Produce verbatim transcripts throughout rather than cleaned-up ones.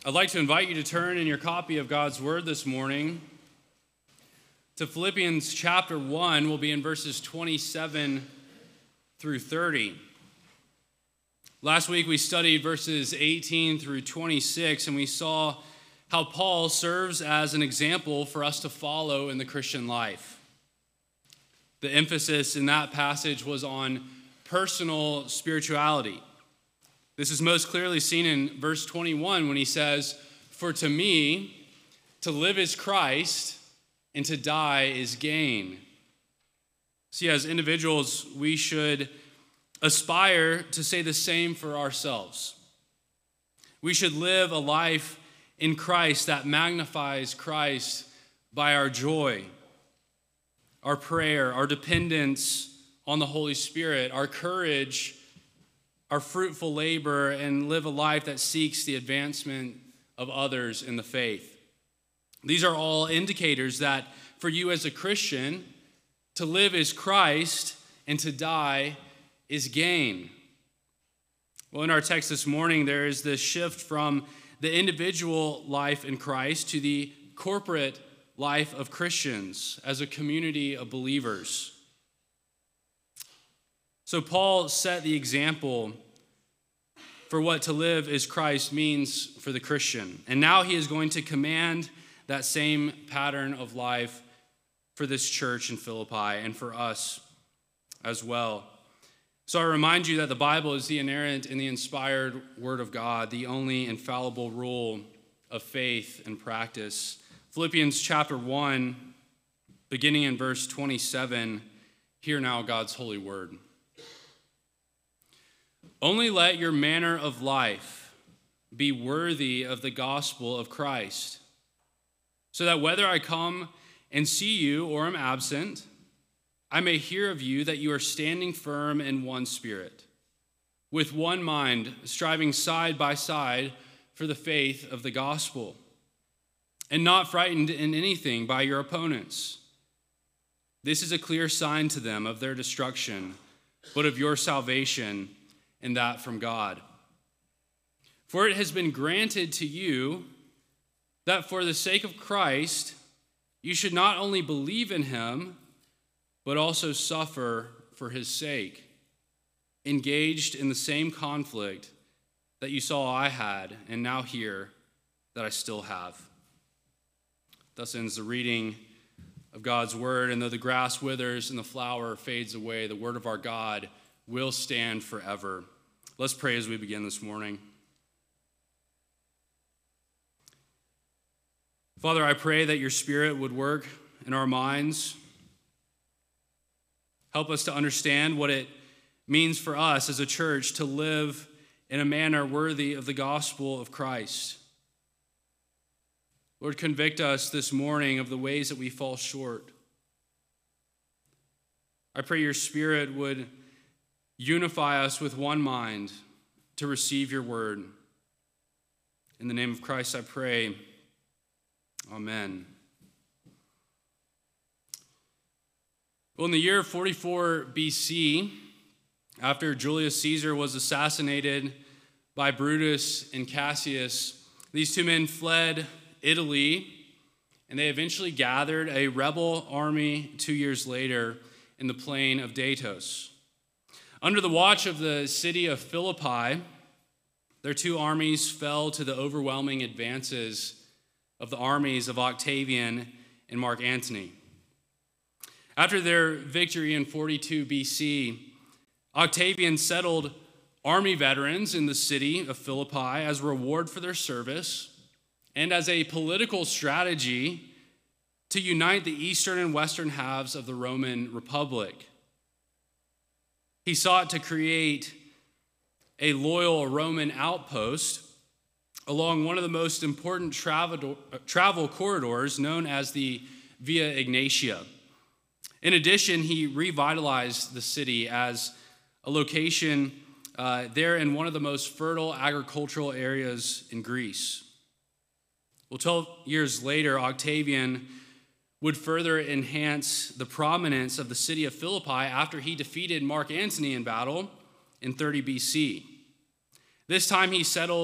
I'd like to invite you to turn in your copy of God's Word this morning to Philippians chapter one. We'll be in verses twenty-seven through thirty. Last week we studied verses eighteen through twenty-six, and we saw how Paul serves as an example for us to follow in the Christian life. The emphasis in that passage was on personal spirituality. This is most clearly seen in verse twenty-one when he says, "For to me, to live is Christ, and to die is gain." See, as individuals, we should aspire to say the same for ourselves. We should live a life in Christ that magnifies Christ by our joy, our prayer, our dependence on the Holy Spirit, our courage, our fruitful labor, and live a life that seeks the advancement of others in the faith. These are all indicators that for you as a Christian, to live is Christ and to die is gain. Well, in our text this morning, there is this shift from the individual life in Christ to the corporate life of Christians as a community of believers. So Paul set the example for what to live is Christ means for the Christian. And now he is going to command that same pattern of life for this church in Philippi and for us as well. So I remind you that the Bible is the inerrant and the inspired Word of God, the only infallible rule of faith and practice. Philippians chapter one, beginning in verse twenty-seven, hear now God's holy word. "Only let your manner of life be worthy of the gospel of Christ, so that whether I come and see you or am absent, I may hear of you that you are standing firm in one spirit, with one mind, striving side by side for the faith of the gospel, and not frightened in anything by your opponents. This is a clear sign to them of their destruction, but of your salvation, and that from God. For it has been granted to you that for the sake of Christ, you should not only believe in him, but also suffer for his sake, engaged in the same conflict that you saw I had, and now hear that I still have." Thus ends the reading of God's word. And though the grass withers and the flower fades away, the word of our God will stand forever. Let's pray as we begin this morning. Father, I pray that your Spirit would work in our minds. Help us to understand what it means for us as a church to live in a manner worthy of the gospel of Christ. Lord, convict us this morning of the ways that we fall short. I pray your Spirit would unify us with one mind to receive your word. In the name of Christ I pray, amen. Well, in the year forty-four B C, after Julius Caesar was assassinated by Brutus and Cassius, these two men fled Italy, and they eventually gathered a rebel army two years later in the plain of Datos. Under the watch of the city of Philippi, their two armies fell to the overwhelming advances of the armies of Octavian and Mark Antony. After their victory in forty-two B C, Octavian settled army veterans in the city of Philippi as a reward for their service and as a political strategy to unite the eastern and western halves of the Roman Republic. He sought to create a loyal Roman outpost along one of the most important travel, travel corridors known as the Via Egnatia. In addition, he revitalized the city as a location uh, there in one of the most fertile agricultural areas in Greece. Well, twelve years later, Octavian would further enhance the prominence of the city of Philippi after he defeated Mark Antony in battle in thirty B C. This time he settled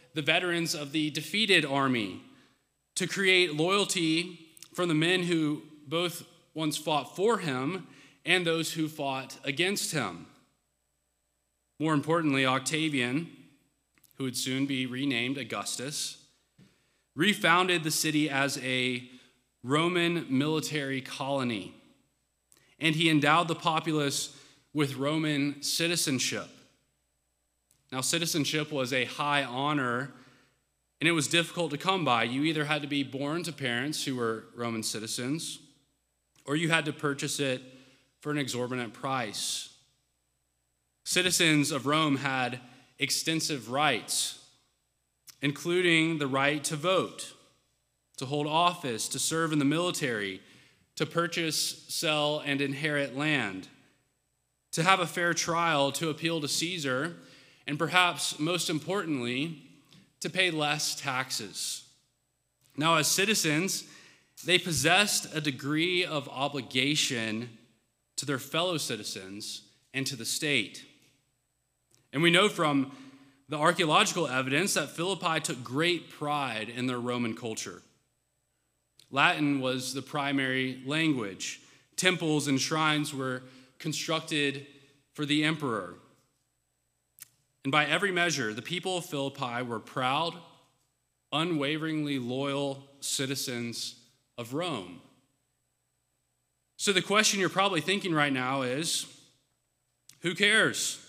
the veterans of the defeated army, to create loyalty from the men who both once fought for him and those who fought against him. More importantly, Octavian, who would soon be renamed Augustus, refounded the city as a Roman military colony, and he endowed the populace with Roman citizenship. Now, citizenship was a high honor, and it was difficult to come by. You either had to be born to parents who were Roman citizens, or you had to purchase it for an exorbitant price. Citizens of Rome had extensive rights, including the right to vote, to hold office, to serve in the military, to purchase, sell, and inherit land, to have a fair trial, to appeal to Caesar, and perhaps most importantly, to pay less taxes. Now, as citizens, they possessed a degree of obligation to their fellow citizens and to the state. And we know from the archaeological evidence that Philippi took great pride in their Roman culture. Latin was the primary language. Temples and shrines were constructed for the emperor. And by every measure, the people of Philippi were proud, unwaveringly loyal citizens of Rome. So the question you're probably thinking right now is, who cares?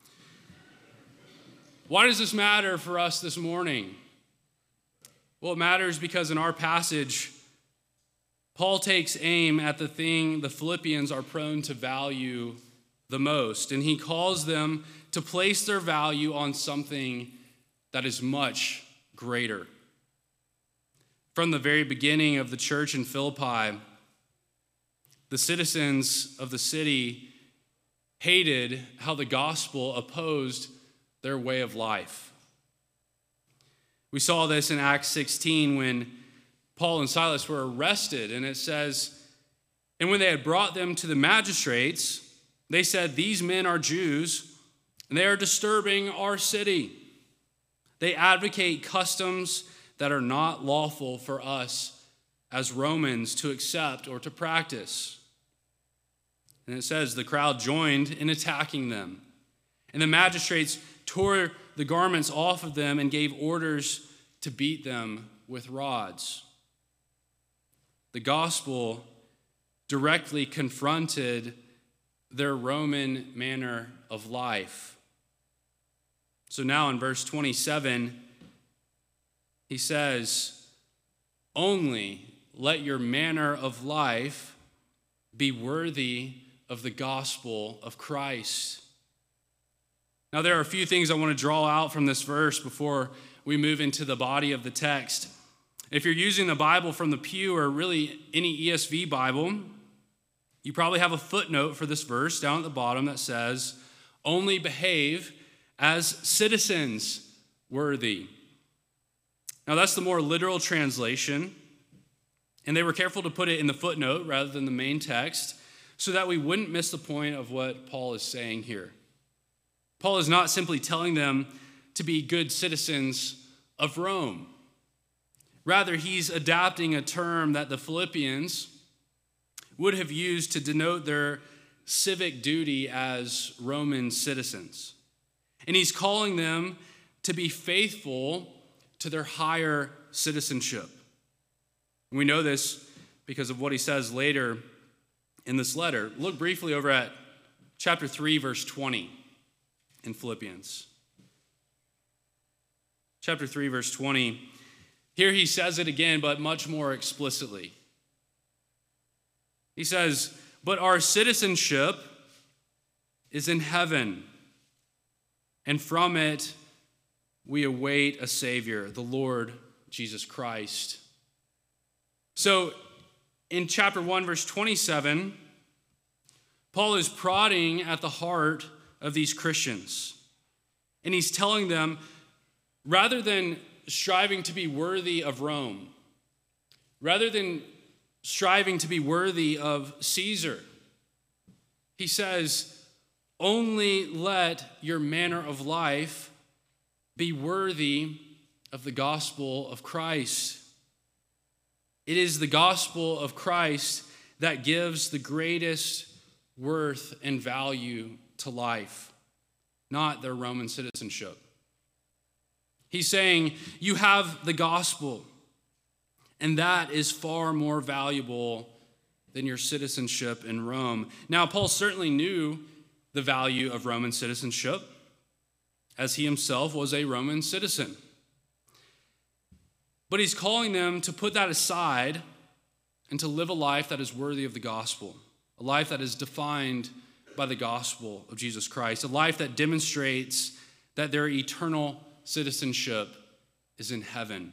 Why does this matter for us this morning? Well, it matters because in our passage, Paul takes aim at the thing the Philippians are prone to value the most, and he calls them to place their value on something that is much greater. From the very beginning of the church in Philippi, the citizens of the city hated how the gospel opposed their way of life. We saw this in Acts sixteen when Paul and Silas were arrested, and it says, "And when they had brought them to the magistrates, they said, 'These men are Jews, and they are disturbing our city. They advocate customs that are not lawful for us as Romans to accept or to practice.' And it says the crowd joined in attacking them. And the magistrates tore the garments off of them and gave orders to beat them with rods." The gospel directly confronted their Roman manner of life. So now in verse twenty-seven, he says, "Only let your manner of life be worthy of the gospel of Christ." Now, there are a few things I want to draw out from this verse before we move into the body of the text. If you're using the Bible from the Pew or really any E S V Bible, you probably have a footnote for this verse down at the bottom that says, "Only behave as citizens worthy." Now, that's the more literal translation, and they were careful to put it in the footnote rather than the main text so that we wouldn't miss the point of what Paul is saying here. Paul is not simply telling them to be good citizens of Rome. Rather, he's adapting a term that the Philippians would have used to denote their civic duty as Roman citizens. And he's calling them to be faithful to their higher citizenship. And we know this because of what he says later in this letter. Look briefly over at chapter three, verse twenty in Philippians. Chapter three, verse twenty. Here he says it again, but much more explicitly. He says, "But our citizenship is in heaven, and from it we await a Savior, the Lord Jesus Christ." So in chapter one, verse twenty-seven, Paul is prodding at the heart of these Christians. And he's telling them, rather than striving to be worthy of Rome, rather than striving to be worthy of Caesar, he says, only let your manner of life be worthy of the gospel of Christ. It is the gospel of Christ that gives the greatest worth and value to life, not their Roman citizenship. He's saying you have the gospel, and that is far more valuable than your citizenship in Rome. Now, Paul certainly knew the value of Roman citizenship, as he himself was a Roman citizen. But he's calling them to put that aside and to live a life that is worthy of the gospel, a life that is defined by the gospel of Jesus Christ, a life that demonstrates that their eternal citizenship is in heaven.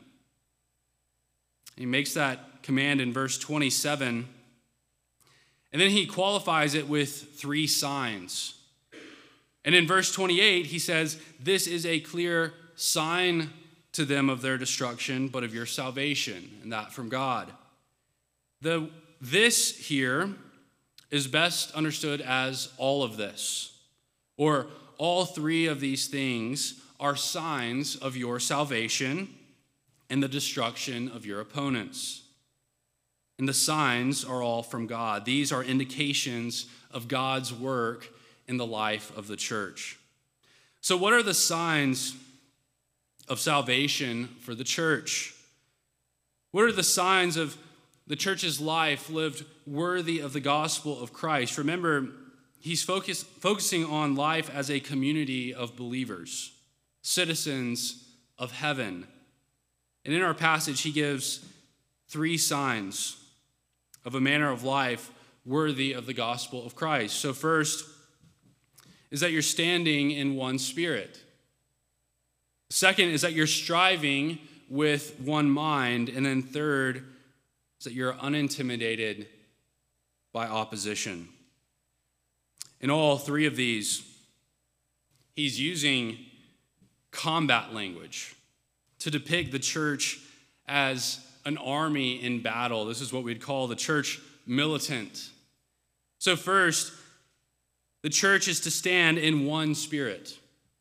He makes that command in verse twenty-seven, and then he qualifies it with three signs. And in verse twenty-eight, he says, this is a clear sign to them of their destruction, but of your salvation, and that from God. The this here is best understood as all of this, or all three of these things are signs of your salvation and the destruction of your opponents. And the signs are all from God. These are indications of God's work in the life of the church. So what are the signs of salvation for the church? What are the signs of the church's life lived worthy of the gospel of Christ? Remember, he's focus, focusing on life as a community of believers, citizens of heaven. And in our passage, he gives three signs of a manner of life worthy of the gospel of Christ. So first is that you're standing in one spirit. Second is that you're striving with one mind. And then third is that you're unintimidated by opposition. In all three of these, he's using combat language to depict the church as an army in battle. This is what we'd call the church militant. So first, the church is to stand in one spirit.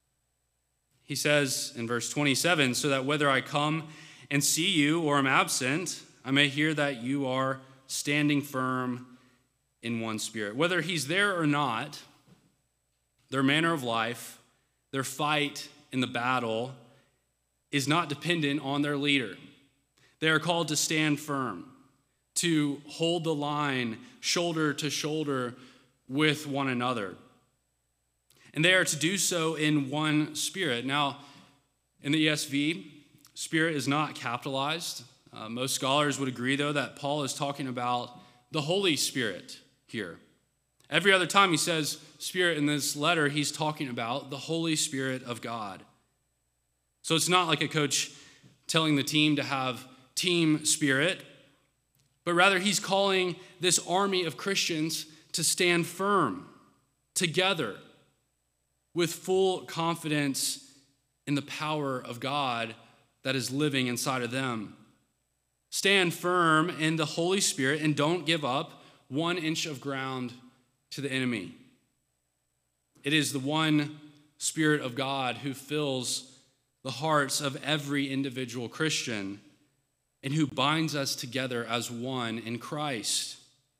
He says in verse twenty-seven, so that whether I come and see you or am absent, I may hear that you are standing firm in one spirit. Whether he's there or not, their manner of life, their fight in the battle is not dependent on their leader. They are called to stand firm, to hold the line shoulder to shoulder with one another. And they are to do so in one spirit. Now, in the E S V, spirit is not capitalized. Uh, most scholars would agree, though, that Paul is talking about the Holy Spirit here. Every other time he says spirit in this letter, he's talking about the Holy Spirit of God. So it's not like a coach telling the team to have team spirit, but rather he's calling this army of Christians to stand firm together with full confidence in the power of God that is living inside of them. Stand firm in the Holy Spirit and don't give up one inch of ground to the enemy. It is the one Spirit of God who fills the hearts of every individual Christian and who binds us together as one in Christ.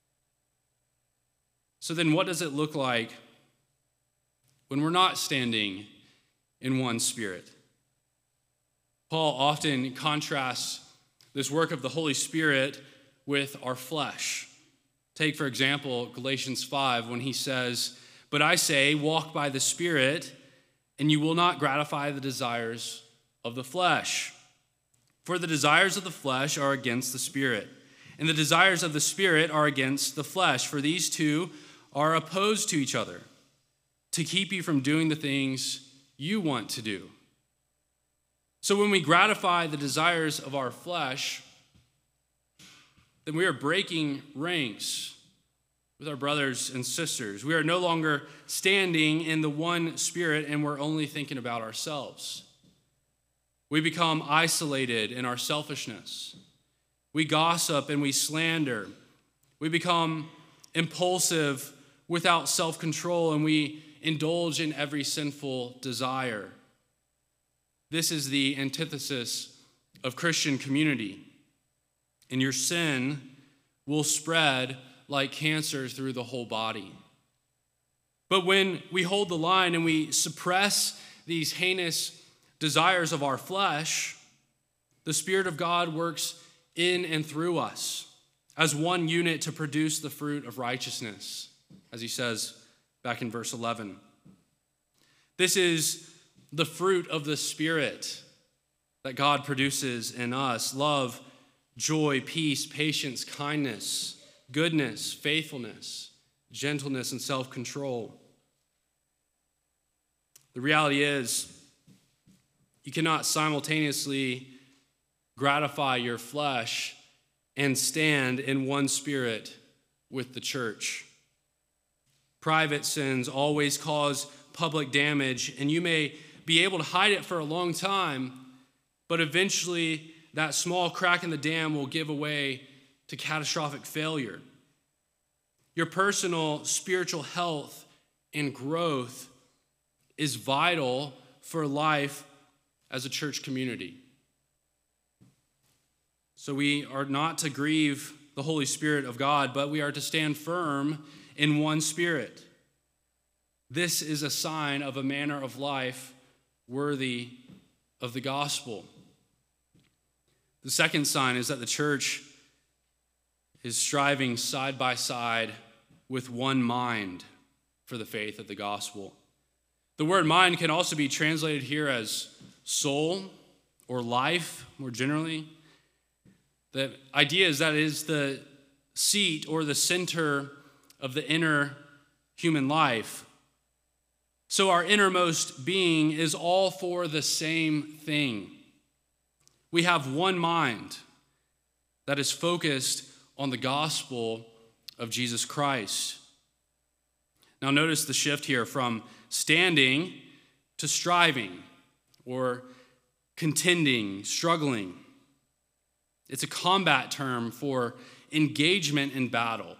So then what does it look like when we're not standing in one spirit? Paul often contrasts this work of the Holy Spirit with our flesh. Take, for example, Galatians five, when he says, but I say, walk by the Spirit, and you will not gratify the desires of the flesh. For the desires of the flesh are against the Spirit, and the desires of the Spirit are against the flesh, for these two are opposed to each other, to keep you from doing the things you want to do. So when we gratify the desires of our flesh, then we are breaking ranks with our brothers and sisters. We are no longer standing in the one spirit, and we're only thinking about ourselves. We become isolated in our selfishness. We gossip and we slander. We become impulsive without self-control, and we indulge in every sinful desire. This is the antithesis of Christian community, and your sin will spread like cancer through the whole body. But when we hold the line and we suppress these heinous desires of our flesh, the Spirit of God works in and through us as one unit to produce the fruit of righteousness, as he says back in verse eleven. This is the fruit of the Spirit that God produces in us: love, joy, peace, patience, kindness, goodness, faithfulness, gentleness, and self-control. The reality is, you cannot simultaneously gratify your flesh and stand in one spirit with the church. Private sins always cause public damage, and you may be able to hide it for a long time, but eventually that small crack in the dam will give way to catastrophic failure. Your personal spiritual health and growth is vital for life as a church community. So we are not to grieve the Holy Spirit of God, but we are to stand firm in one spirit. This is a sign of a manner of life worthy of the gospel. The second sign is that the church is striving side by side with one mind for the faith of the gospel. The word mind can also be translated here as soul or life, more generally. The idea is that it is the seat or the center of the inner human life. So our innermost being is all for the same thing. We have one mind that is focused on the gospel of Jesus Christ. Now notice the shift here from standing to striving or contending, struggling. It's a combat term for engagement in battle.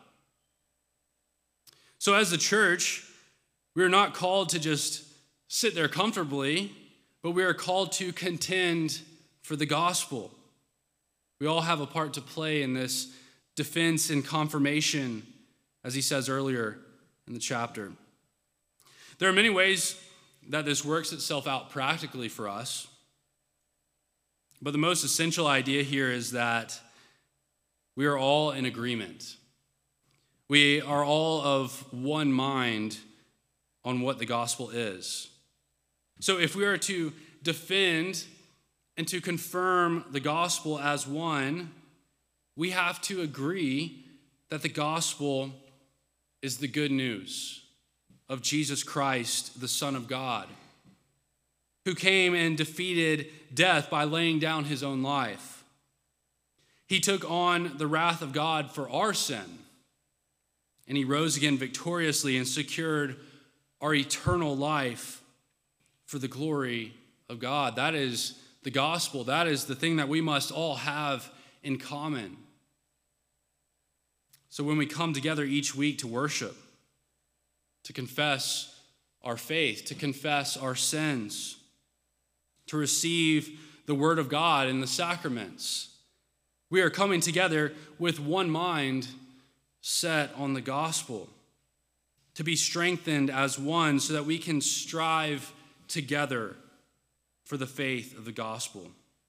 So as the church, we are not called to just sit there comfortably, but we are called to contend for the gospel. We all have a part to play in this defense and confirmation, as he says earlier in the chapter. There are many ways that this works itself out practically for us, but the most essential idea here is that we are all in agreement. We are all of one mind on what the gospel is. So if we are to defend and to confirm the gospel as one, we have to agree that the gospel is the good news of Jesus Christ, the Son of God, who came and defeated death by laying down his own life. He took on the wrath of God for our sin, and he rose again victoriously and secured our eternal life for the glory of God. That is the gospel. That is the thing that we must all have in common. So when we come together each week to worship, to confess our faith, to confess our sins, to receive the word of God in the sacraments, we are coming together with one mind set on the gospel, to be strengthened as one so that we can strive together for the faith of the gospel.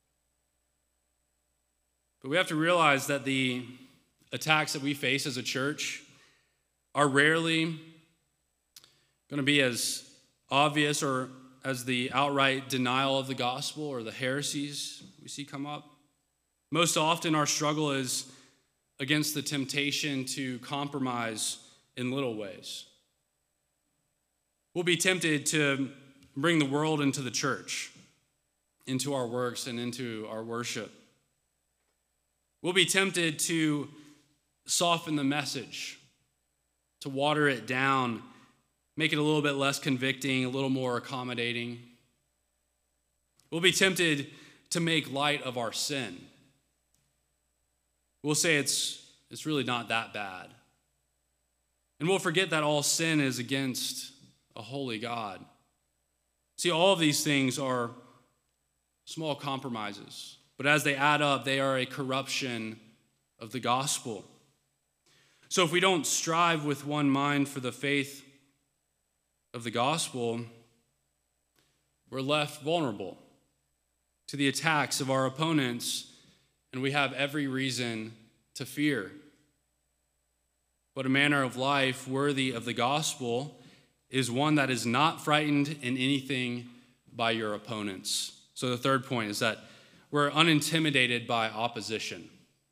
But we have to realize that the attacks that we face as a church are rarely going to be as obvious or as the outright denial of the gospel or the heresies we see come up. Most often our struggle is against the temptation to compromise in little ways. We'll be tempted to bring the world into the church, into our works and into our worship. We'll be tempted to soften the message, to water it down, make it a little bit less convicting, a little more accommodating. We'll be tempted to make light of our sin. We'll say it's, it's really not that bad. And we'll forget that all sin is against a holy God. See, all of these things are small compromises but as they add up, they are a corruption of the gospel. So if we don't strive with one mind for the faith of the gospel, we're left vulnerable to the attacks of our opponents, and we have every reason to fear. But a manner of life worthy of the gospel is one that is not frightened in anything by your opponents. So the third point is that we're unintimidated by opposition.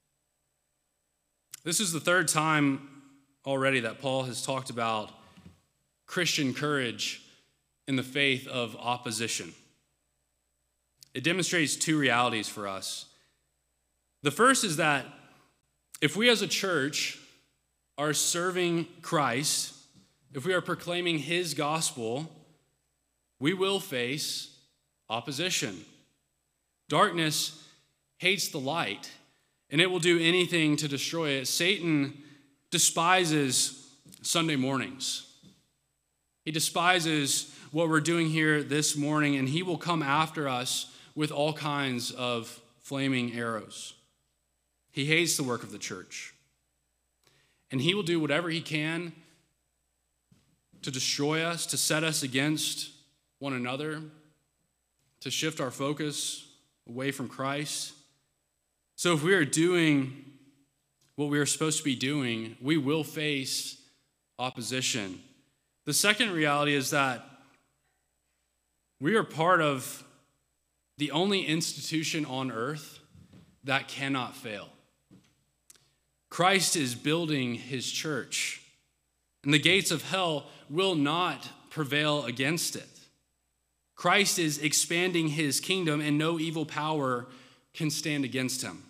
This is the third time already that Paul has talked about Christian courage in the faith of opposition. It demonstrates two realities for us. The first is that if we as a church are serving Christ, if we are proclaiming his gospel, we will face opposition. Darkness hates the light, and it will do anything to destroy it. Satan despises Sunday mornings. He despises what we're doing here this morning, and he will come after us with all kinds of flaming arrows. He hates the work of the church. And he will do whatever he can to destroy us, to set us against one another, to shift our focus away from Christ. So if we are doing what we are supposed to be doing, we will face opposition. The second reality is that we are part of the only institution on earth that cannot fail. Christ is building his church, and the gates of hell will not prevail against it. Christ is expanding his kingdom, and no evil power can stand against him.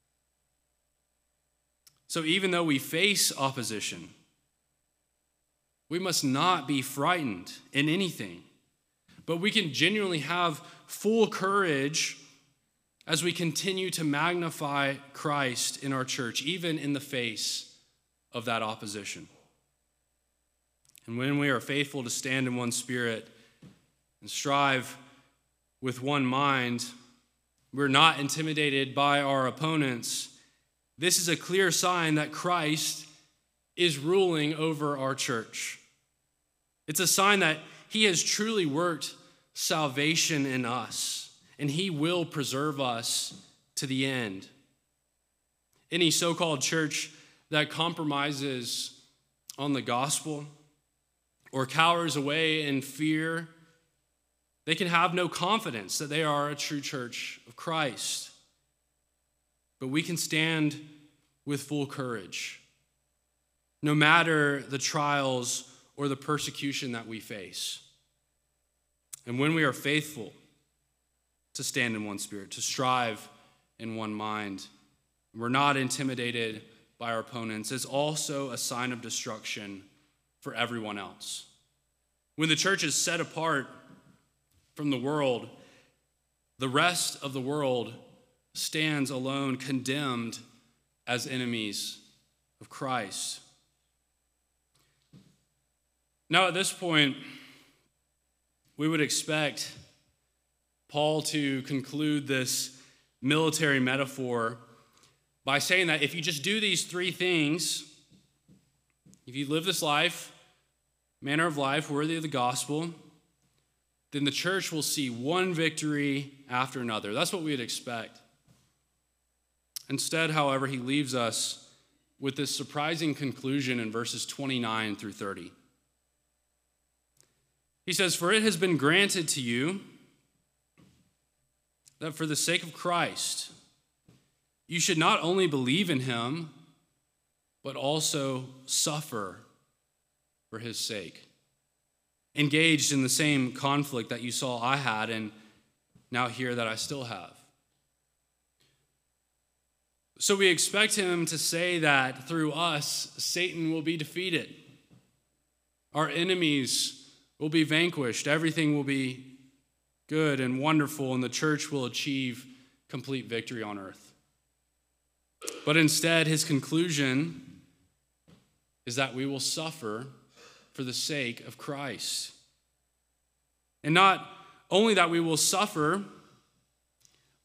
So even though we face opposition, we must not be frightened in anything, but we can genuinely have full courage as we continue to magnify Christ in our church, even in the face of that opposition. And when we are faithful to stand in one spirit and strive with one mind, we're not intimidated by our opponents. This is a clear sign that Christ is ruling over our church. It's a sign that he has truly worked salvation in us, and he will preserve us to the end. Any so-called church that compromises on the gospel or cowers away in fear, they can have no confidence that they are a true church of Christ. But we can stand with full courage, no matter the trials or the persecution that we face. And when we are faithful to stand in one spirit, to strive in one mind, we're not intimidated by our opponents, it's also a sign of destruction for everyone else. When the church is set apart from the world, the rest of the world stands alone, condemned as enemies of Christ. Now, at this point, we would expect Paul to conclude this military metaphor by saying that if you just do these three things, if you live this life, manner of life worthy of the gospel, then the church will see one victory after another. That's what we would expect. Instead, however, he leaves us with this surprising conclusion in verses twenty-nine through thirty. He says, "For it has been granted to you that for the sake of Christ, you should not only believe in him, but also suffer for his sake. Engaged in the same conflict that you saw I had and now hear that I still have." So we expect him to say that through us, Satan will be defeated. Our enemies will be vanquished. Everything will be good and wonderful, and the church will achieve complete victory on earth. But instead, his conclusion is that we will suffer for the sake of Christ. And not only that we will suffer,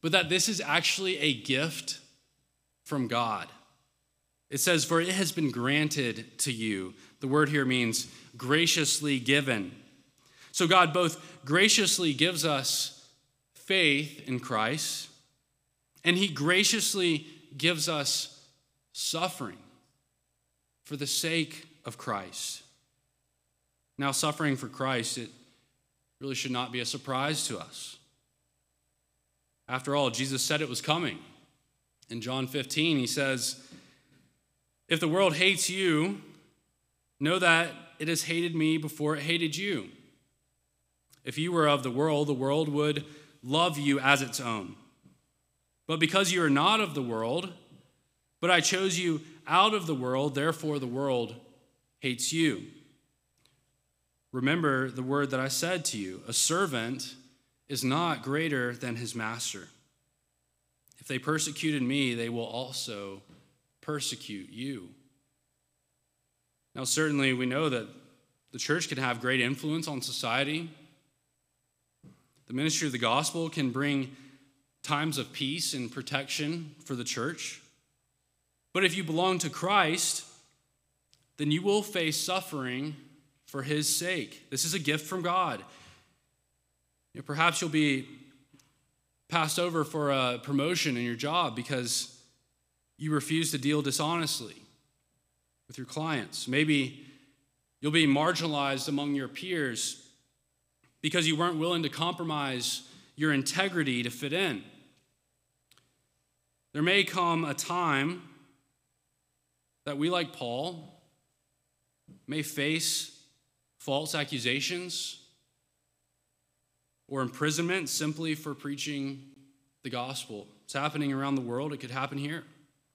but that this is actually a gift from God. It says, for it has been granted to you. The word here means graciously given. So God both graciously gives us faith in Christ, and he graciously gives us suffering for the sake of Christ. Now, suffering for Christ, it really should not be a surprise to us. After all, Jesus said it was coming. In John fifteen, he says, if the world hates you, know that it has hated me before it hated you. If you were of the world, the world would love you as its own. But because you are not of the world, but I chose you out of the world, therefore the world hates you. Remember the word that I said to you, a servant is not greater than his master. If they persecuted me, they will also persecute you. Now, certainly we know that the church can have great influence on society. The ministry of the gospel can bring times of peace and protection for the church. But if you belong to Christ, then you will face suffering for his sake. This is a gift from God. You know, perhaps you'll be passed over for a promotion in your job because you refuse to deal dishonestly with your clients. Maybe you'll be marginalized among your peers because you weren't willing to compromise your integrity to fit in. There may come a time that we, like Paul, may face false accusations or imprisonment simply for preaching the gospel. It's happening around the world. It could happen here.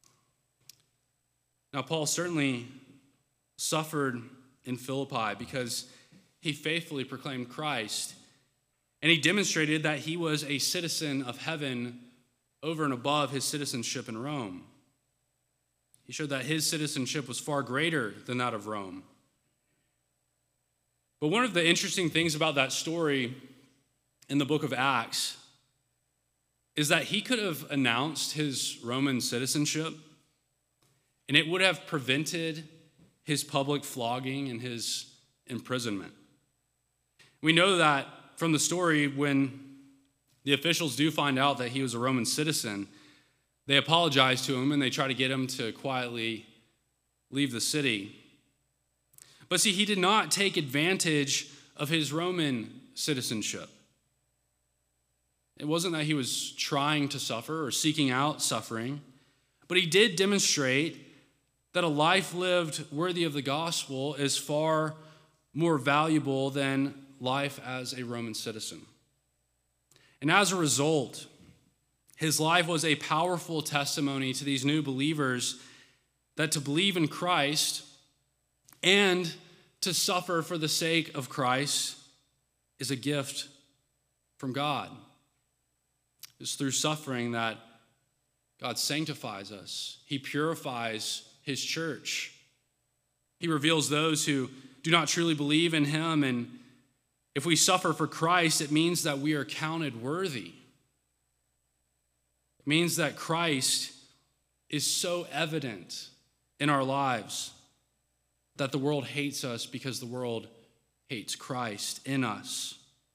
Now, Paul certainly suffered in Philippi because he faithfully proclaimed Christ, and he demonstrated that he was a citizen of heaven over and above his citizenship in Rome. He showed that his citizenship was far greater than that of Rome. But one of the interesting things about that story in the book of Acts is that he could have announced his Roman citizenship, and it would have prevented his public flogging and his imprisonment. We know that from the story when the officials do find out that he was a Roman citizen, they apologize to him and they try to get him to quietly leave the city. But see, he did not take advantage of his Roman citizenship. It wasn't that he was trying to suffer or seeking out suffering, but he did demonstrate that a life lived worthy of the gospel is far more valuable than life as a Roman citizen. And as a result, his life was a powerful testimony to these new believers that to believe in Christ and to suffer for the sake of Christ is a gift from God. It's through suffering that God sanctifies us. He purifies his church. He reveals those who do not truly believe in him, and if we suffer for Christ, it means that we are counted worthy. It means that Christ is so evident in our lives that the world hates us because the world hates Christ in us.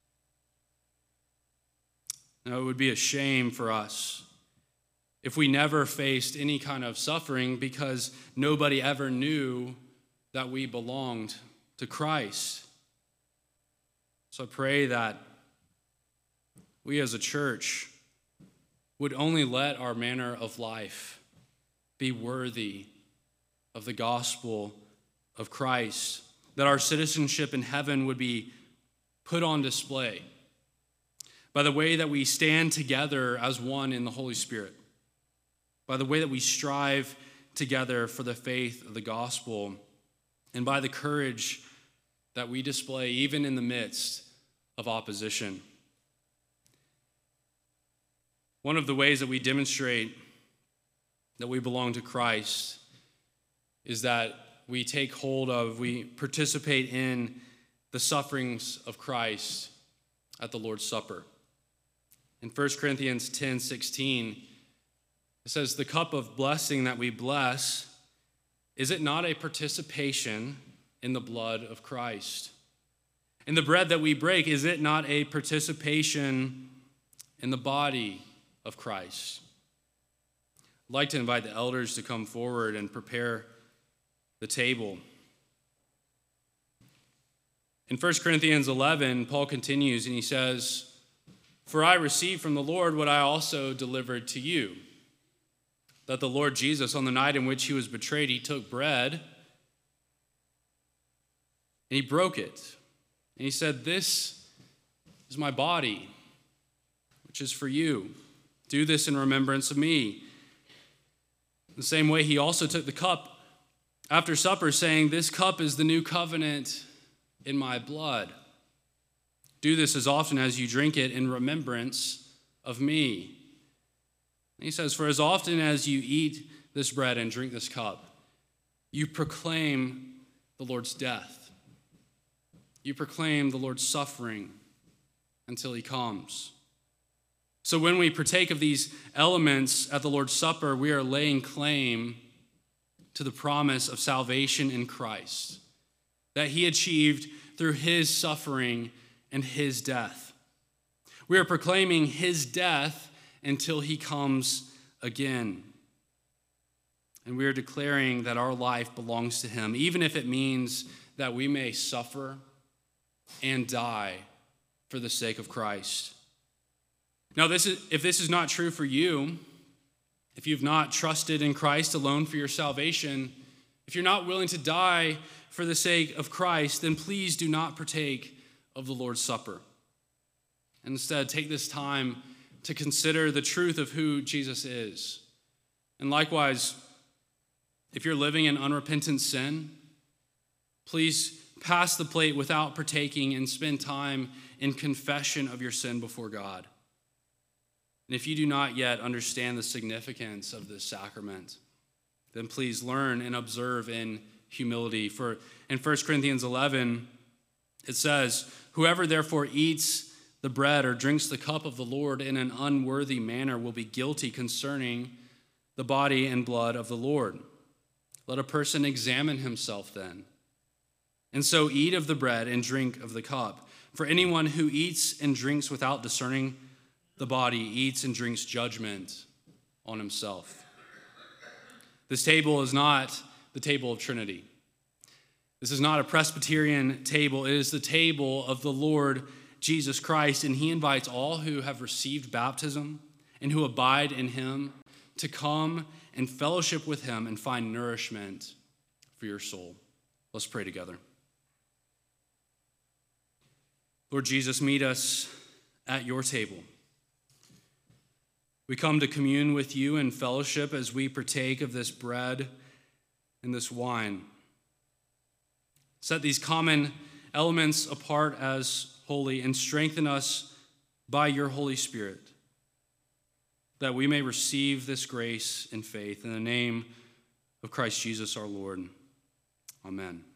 Now, it would be a shame for us if we never faced any kind of suffering because nobody ever knew that we belonged to Christ. So I pray that we as a church would only let our manner of life be worthy of the gospel of Christ, that our citizenship in heaven would be put on display by the way that we stand together as one in the Holy Spirit, by the way that we strive together for the faith of the gospel, and by the courage that we display even in the midst of opposition. One of the ways that we demonstrate that we belong to Christ is that we take hold of, we participate in the sufferings of Christ at the Lord's Supper. In First Corinthians ten sixteen, it says, "The cup of blessing that we bless, is it not a participation in the blood of Christ? And the bread that we break, is it not a participation in the body of Christ?" I'd like to invite the elders to come forward and prepare the table. In First Corinthians eleven, Paul continues and he says, "For I received from the Lord what I also delivered to you, that the Lord Jesus, on the night in which he was betrayed, he took bread and he broke it. And he said, 'This is my body, which is for you. Do this in remembrance of me.' In the same way, he also took the cup after supper, saying, 'This cup is the new covenant in my blood. Do this as often as you drink it in remembrance of me.' And he says, 'For as often as you eat this bread and drink this cup, you proclaim the Lord's death. You proclaim the Lord's suffering until he comes.' So when we partake of these elements at the Lord's Supper, we are laying claim to the promise of salvation in Christ that he achieved through his suffering and his death. We are proclaiming his death until he comes again. And we are declaring that our life belongs to him, even if it means that we may suffer and die for the sake of Christ. Now, this is, if this is not true for you, if you've not trusted in Christ alone for your salvation, if you're not willing to die for the sake of Christ, then please do not partake of the Lord's Supper. Instead, take this time to consider the truth of who Jesus is. And likewise, if you're living in unrepentant sin, please pass the plate without partaking and spend time in confession of your sin before God. And if you do not yet understand the significance of this sacrament, then please learn and observe in humility. For in First Corinthians eleven, it says, "Whoever therefore eats the bread or drinks the cup of the Lord in an unworthy manner will be guilty concerning the body and blood of the Lord. Let a person examine himself then, and so eat of the bread and drink of the cup. For anyone who eats and drinks without discerning the body eats and drinks judgment on himself." This table is not the table of Trinity. This is not a Presbyterian table. It is the table of the Lord Jesus Christ, and he invites all who have received baptism and who abide in him to come and fellowship with him and find nourishment for your soul. Let's pray together. Lord Jesus, meet us at your table. We come to commune with you in fellowship as we partake of this bread and this wine. Set these common elements apart as holy and strengthen us by your Holy Spirit, that we may receive this grace in faith. In the name of Christ Jesus our Lord. Amen.